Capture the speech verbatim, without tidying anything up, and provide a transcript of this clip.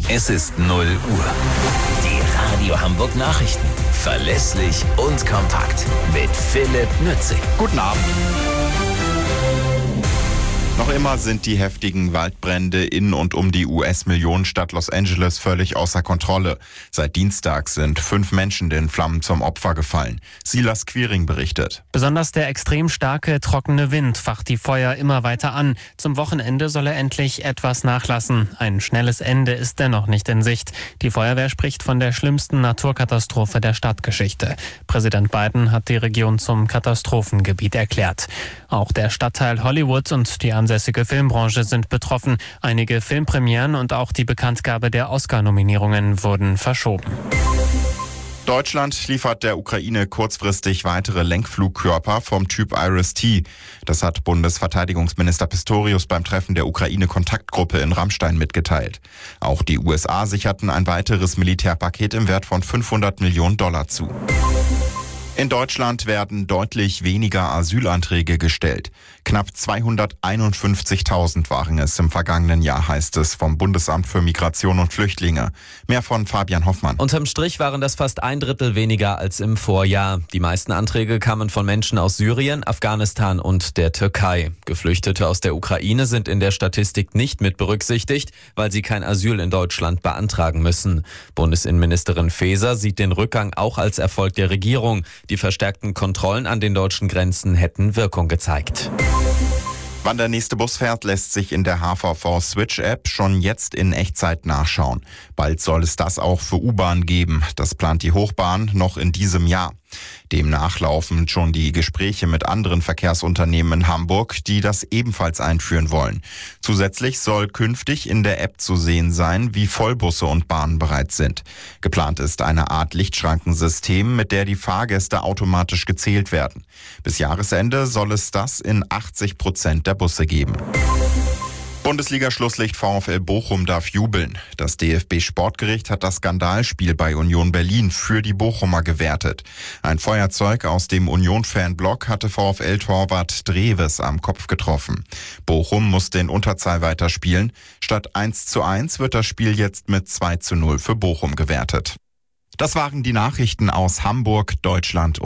Es ist null Uhr. Die Radio Hamburg Nachrichten. Verlässlich und kompakt. Mit Philipp Nützig. Guten Abend. Noch immer sind die heftigen Waldbrände in und um die U S-Millionenstadt Los Angeles völlig außer Kontrolle. Seit Dienstag sind fünf Menschen den Flammen zum Opfer gefallen. Silas Quiring berichtet. Besonders der extrem starke, trockene Wind facht die Feuer immer weiter an. Zum Wochenende soll er endlich etwas nachlassen. Ein schnelles Ende ist dennoch nicht in Sicht. Die Feuerwehr spricht von der schlimmsten Naturkatastrophe der Stadtgeschichte. Präsident Biden hat die Region zum Katastrophengebiet erklärt. Auch der Stadtteil Hollywood und die ansässige Filmbranche sind betroffen. Einige Filmpremieren und auch die Bekanntgabe der Oscar-Nominierungen wurden verschoben. Deutschland liefert der Ukraine kurzfristig weitere Lenkflugkörper vom Typ Iris-T. Das hat Bundesverteidigungsminister Pistorius beim Treffen der Ukraine-Kontaktgruppe in Ramstein mitgeteilt. Auch die U S A sicherten ein weiteres Militärpaket im Wert von fünfhundert Millionen Dollar zu. In Deutschland werden deutlich weniger Asylanträge gestellt. Knapp zweihunderteinundfünfzigtausend waren es im vergangenen Jahr, heißt es vom Bundesamt für Migration und Flüchtlinge. Mehr von Fabian Hoffmann. Unterm Strich waren das fast ein Drittel weniger als im Vorjahr. Die meisten Anträge kamen von Menschen aus Syrien, Afghanistan und der Türkei. Geflüchtete aus der Ukraine sind in der Statistik nicht mit berücksichtigt, weil sie kein Asyl in Deutschland beantragen müssen. Bundesinnenministerin Faeser sieht den Rückgang auch als Erfolg der Regierung. Die verstärkten Kontrollen an den deutschen Grenzen hätten Wirkung gezeigt. Wann der nächste Bus fährt, lässt sich in der H V V-Switch-App schon jetzt in Echtzeit nachschauen. Bald soll es das auch für U-Bahn geben. Das plant die Hochbahn noch in diesem Jahr. Demnach laufen schon die Gespräche mit anderen Verkehrsunternehmen in Hamburg, die das ebenfalls einführen wollen. Zusätzlich soll künftig in der App zu sehen sein, wie voll Busse und Bahnen bereits sind. Geplant ist eine Art Lichtschrankensystem, mit der die Fahrgäste automatisch gezählt werden. Bis Jahresende soll es das in achtzig Prozent der Busse geben. Bundesliga-Schlusslicht VfL Bochum darf jubeln. Das D F B-Sportgericht hat das Skandalspiel bei Union Berlin für die Bochumer gewertet. Ein Feuerzeug aus dem Union-Fanblock hatte VfL-Torwart Dreves am Kopf getroffen. Bochum muss den Unterzahl weiterspielen. Statt eins zu eins wird das Spiel jetzt mit zwei zu null für Bochum gewertet. Das waren die Nachrichten aus Hamburg, Deutschland.